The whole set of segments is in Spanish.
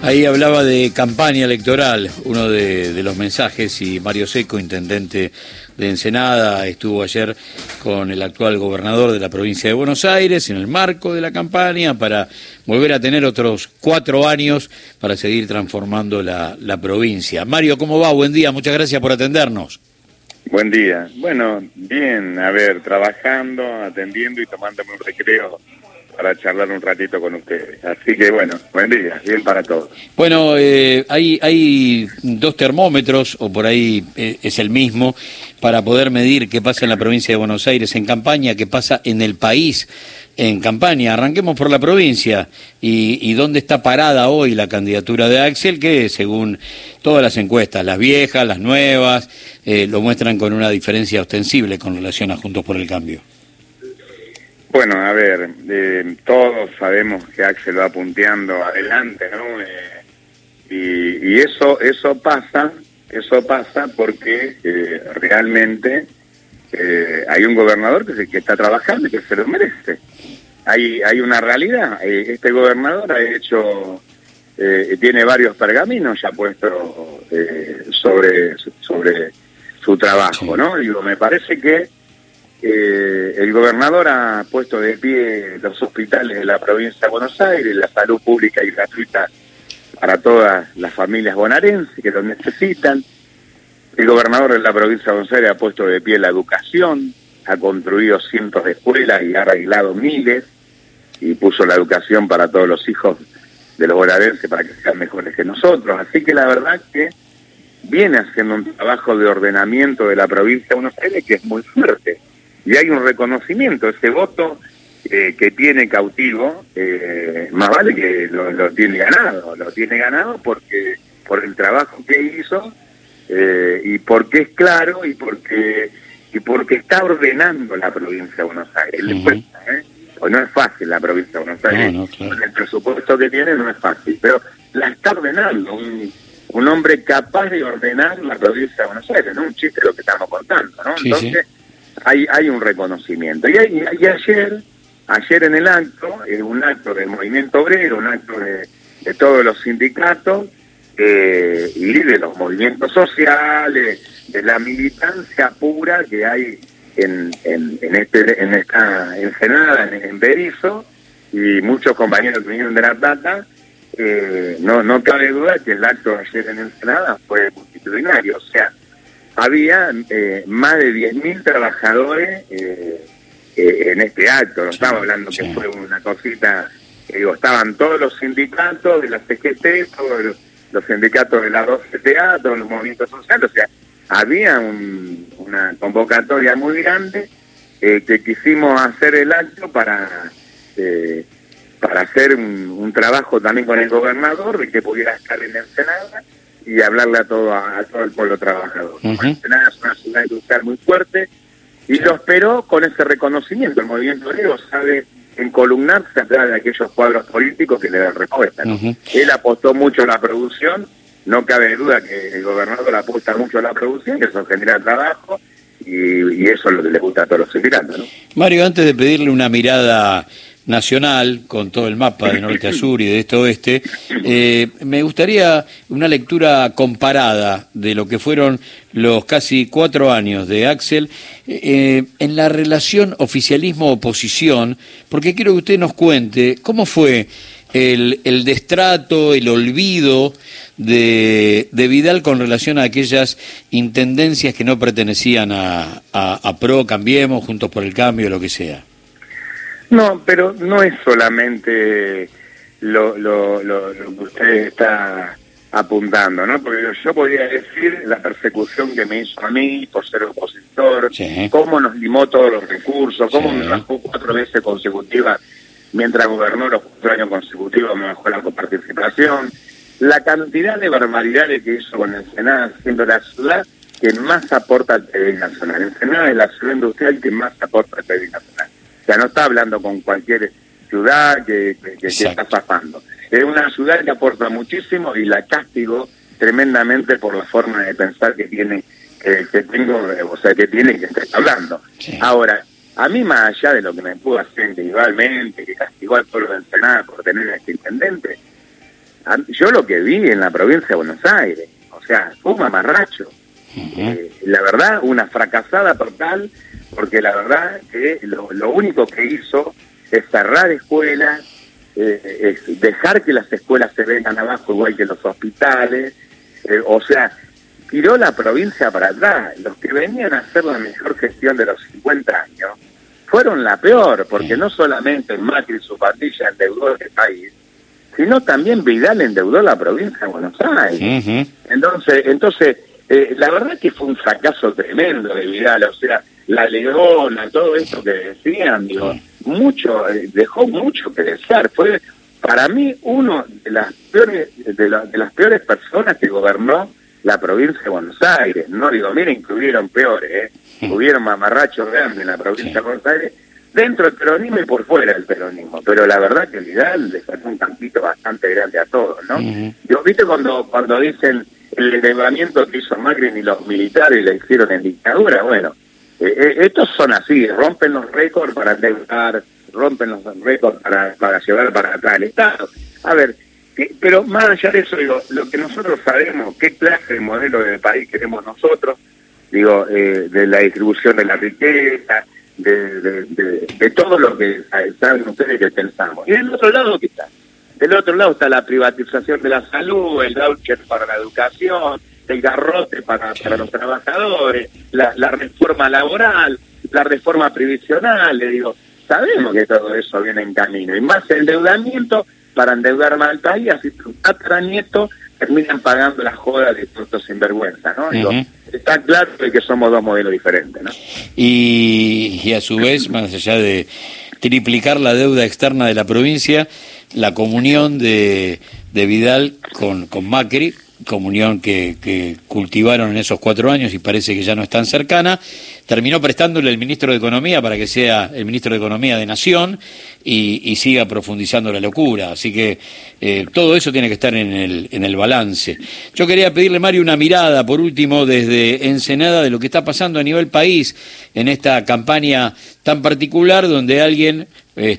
Ahí hablaba de campaña electoral, uno de los mensajes, y Mario Secco, intendente de Ensenada, estuvo ayer con el actual gobernador de la provincia de Buenos Aires en el marco de la campaña para volver a tener otros 4 años para seguir transformando la provincia. Mario, ¿cómo va? Buen día, muchas gracias por atendernos. Buen día. Bueno, bien, a ver, trabajando, atendiendo y tomándome un recreo para charlar un ratito con ustedes. Así que bueno, buen día, bien para todos. Bueno, hay 2 termómetros, o por ahí es el mismo, para poder medir qué pasa en la provincia de Buenos Aires en campaña, qué pasa en el país en campaña. Arranquemos por la provincia y dónde está parada hoy la candidatura de Axel, que según todas las encuestas, las viejas, las nuevas, lo muestran con una diferencia ostensible con relación a Juntos por el Cambio. Bueno, a ver, todos sabemos que Axel va punteando adelante, ¿no? Y eso pasa porque realmente hay un gobernador que está trabajando y que se lo merece. Hay una realidad. Este gobernador ha hecho, tiene varios pergaminos ya puestos sobre su trabajo, ¿no? Digo, me parece que el gobernador ha puesto de pie los hospitales de la provincia de Buenos Aires, la salud pública y gratuita para todas las familias bonaerenses que lo necesitan. El gobernador de la provincia de Buenos Aires ha puesto de pie la educación, ha construido cientos de escuelas y ha arreglado miles, y puso la educación para todos los hijos de los bonaerenses para que sean mejores que nosotros. Así que la verdad que viene haciendo un trabajo de ordenamiento de la provincia de Buenos Aires que es muy fuerte. Y hay un reconocimiento, ese voto que tiene cautivo, más vale que lo tiene ganado porque por el trabajo que hizo, y porque es claro y porque está ordenando la provincia de Buenos Aires. Le cuesta, pues no es fácil la provincia de Buenos Aires, no, claro. Con el presupuesto que tiene no es fácil, pero la está ordenando, un hombre capaz de ordenar la provincia de Buenos Aires, no un chiste lo que estamos contando, ¿no? Sí, entonces sí. Hay un reconocimiento. Y ayer en el acto, un acto del movimiento obrero, un acto de todos los sindicatos y de los movimientos sociales, de la militancia pura que hay en esta Ensenada, en Berisso, y muchos compañeros que vinieron de La Plata. No cabe duda que el acto de ayer en Ensenada fue multitudinario, o sea, había más de 10.000 trabajadores en este acto. No estamos hablando que fue una cosita, estaban todos los sindicatos de la CGT, todos los sindicatos de la 12TA, todos los movimientos sociales, o sea, había una convocatoria muy grande que quisimos hacer el acto para hacer un trabajo también con el gobernador, de que pudiera estar en Ensenada y hablarle a todo el pueblo trabajador. Ensenada es una ciudad industrial muy fuerte y lo esperó con ese reconocimiento. El movimiento obrero sabe encolumnarse atrás de aquellos cuadros políticos que le dan respuesta, ¿no? Él apostó mucho a la producción, no cabe duda que el gobernador apuesta mucho a la producción, que eso genera trabajo y eso es lo que le gusta a todos los sindicatos, ¿no? Mario, antes de pedirle una mirada nacional, con todo el mapa de norte a sur y de este a oeste, me gustaría una lectura comparada de lo que fueron los casi 4 años de Axel en la relación oficialismo-oposición, porque quiero que usted nos cuente cómo fue el destrato, el olvido de Vidal con relación a aquellas intendencias que no pertenecían a PRO, Cambiemos, Juntos por el Cambio, lo que sea. No, pero no es solamente lo que usted está apuntando, ¿no? Porque yo podría decir la persecución que me hizo a mí por ser opositor, sí, cómo nos limó todos los recursos, cómo me bajó 4 veces consecutivas, mientras gobernó los 4 años consecutivos me bajó la coparticipación, la cantidad de barbaridades que hizo con Ensenada, siendo la ciudad que más aporta al PIB nacional. Ensenada es la ciudad industrial que más aporta al PIB nacional. O sea, no está hablando con cualquier ciudad que está zafando. Es una ciudad que aporta muchísimo y la castigo tremendamente por la forma de pensar que tiene, que tiene y que está hablando. Sí. Ahora, a mí, más allá de lo que me pudo hacer individualmente, que castigó al pueblo de Ensenada por tener a este intendente, yo lo que vi en la provincia de Buenos Aires, o sea, fue un mamarracho. La verdad, una fracasada total, porque la verdad que lo único que hizo es cerrar escuelas, es dejar que las escuelas se vengan abajo igual que los hospitales, o sea, tiró la provincia para atrás. Los que venían a hacer la mejor gestión de los 50 años fueron la peor, porque no solamente Macri y su pandilla endeudó este país, sino también Vidal endeudó la provincia de Buenos Aires. Entonces la verdad que fue un fracaso tremendo de Vidal, o sea, la Leona, todo esto que decían, digo, mucho, dejó mucho que desear. Fue para mí uno de las peores personas que gobernó la provincia de Buenos Aires. No digo, miren que hubieron peores, hubieron mamarrachos grandes en la provincia de Buenos Aires, dentro del peronismo y por fuera del peronismo, pero la verdad que Vidal le sacó un campito bastante grande a todos, ¿no? Yo, ¿viste cuando dicen el endeudamiento que hizo Macri ni los militares le hicieron en dictadura? Bueno, estos son así, rompen los récords para endeudar, rompen los récords para llevar para atrás el Estado. A ver, pero más allá de eso, digo, lo que nosotros sabemos, qué clase de modelo de país queremos nosotros, digo, de la distribución de la riqueza, de todo lo que saben ustedes que pensamos. Y del otro lado, ¿qué está? Del otro lado está la privatización de la salud, el voucher para la educación, el garrote para los trabajadores, la reforma laboral, la reforma previsional. Le digo, sabemos que todo eso viene en camino. Y más el endeudamiento para endeudar más al país, así sus tataranietos terminan pagando la joda de todos estos sinvergüenza, ¿no? Digo, está claro que somos dos modelos diferentes, ¿no? Y a su vez, más allá de triplicar la deuda externa de la provincia, la comunión de Vidal con Macri, comunión que cultivaron en esos 4 años y parece que ya no es tan cercana, terminó prestándole el ministro de Economía para que sea el ministro de Economía de Nación y siga profundizando la locura. Así que todo eso tiene que estar en el balance. Yo quería pedirle, Mario, una mirada, por último, desde Ensenada, de lo que está pasando a nivel país en esta campaña tan particular, donde alguien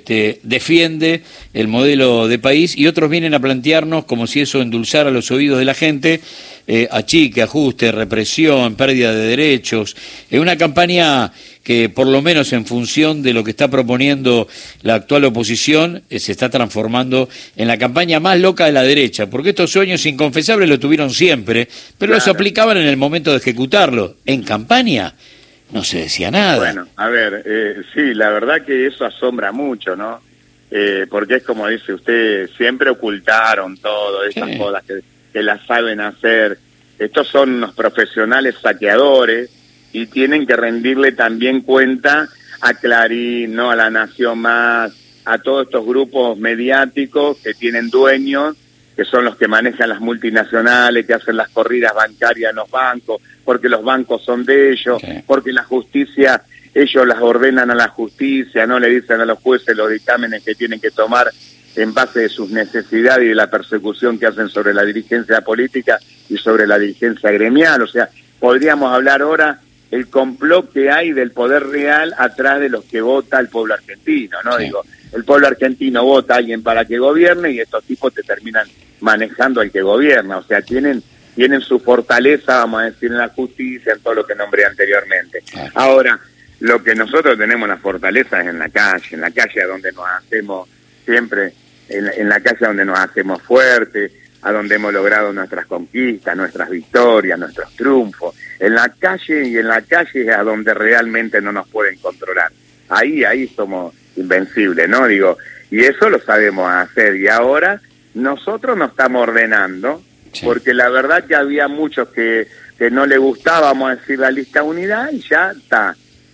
defiende el modelo de país y otros vienen a plantearnos como si eso endulzara los oídos de la gente, achique, ajuste, represión, pérdida de derechos. Es una campaña que, por lo menos en función de lo que está proponiendo la actual oposición, se está transformando en la campaña más loca de la derecha, porque estos sueños inconfesables lo tuvieron siempre, pero los aplicaban en el momento de ejecutarlo. En campaña no se decía nada. Bueno, a ver, sí, la verdad que eso asombra mucho, ¿no? Porque es como dice usted, siempre ocultaron todo, esas cosas que las saben hacer. Estos son unos profesionales saqueadores y tienen que rendirle también cuenta a Clarín, ¿no? A La Nación Más, a todos estos grupos mediáticos que tienen dueños, que son los que manejan las multinacionales, que hacen las corridas bancarias en los bancos, porque los bancos son de ellos, porque la justicia, ellos las ordenan a la justicia, no le dicen a los jueces los dictámenes que tienen que tomar en base de sus necesidades y de la persecución que hacen sobre la dirigencia política y sobre la dirigencia gremial. O sea, podríamos hablar ahora el complot que hay del poder real atrás de los que vota el pueblo argentino, ¿no? Digo, el pueblo argentino vota a alguien para que gobierne y estos tipos te terminan manejando al que gobierna. O sea, tienen su fortaleza, vamos a decir, en la justicia, en todo lo que nombré anteriormente. Ahora, lo que nosotros tenemos la fortaleza es en la calle a donde nos hacemos siempre, en la calle donde nos hacemos fuertes, a donde hemos logrado nuestras conquistas, nuestras victorias, nuestros triunfos. En la calle es a donde realmente no nos pueden controlar. Ahí somos invencibles, ¿no? Digo, y eso lo sabemos hacer. Y ahora nosotros nos estamos ordenando, porque la verdad que había muchos que no le gustaba, vamos a decir, la lista unidad, y ya está.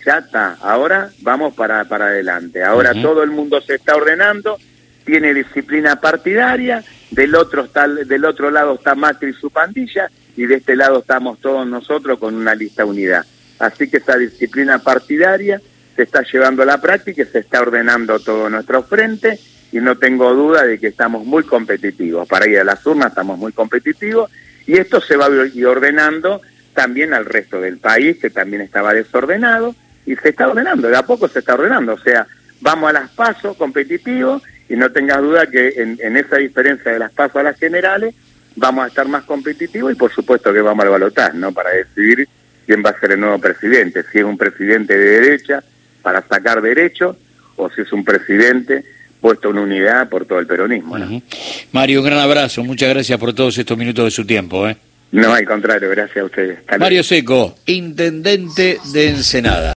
Ahora vamos para adelante. Ahora todo el mundo se está ordenando, tiene disciplina partidaria, del otro lado está Macri y su pandilla, y de este lado estamos todos nosotros con una lista unidad. Así que esa disciplina partidaria se está llevando a la práctica y se está ordenando todo nuestro frente, y no tengo duda de que estamos muy competitivos. Para ir a las urnas estamos muy competitivos, y esto se va a ir ordenando también al resto del país, que también estaba desordenado, y se está ordenando, de a poco se está ordenando. O sea, vamos a las PASO competitivos, y no tengas duda que en esa diferencia de las PASO a las generales vamos a estar más competitivos y por supuesto que vamos al balotaje, ¿no? Para decidir quién va a ser el nuevo presidente, si es un presidente de derecha para sacar derechos o si es un presidente puesto en unidad por todo el peronismo, ¿no? Mario, un gran abrazo, muchas gracias por todos estos minutos de su tiempo, ¿eh? No, al contrario, gracias a ustedes. Mario Secco, intendente de Ensenada.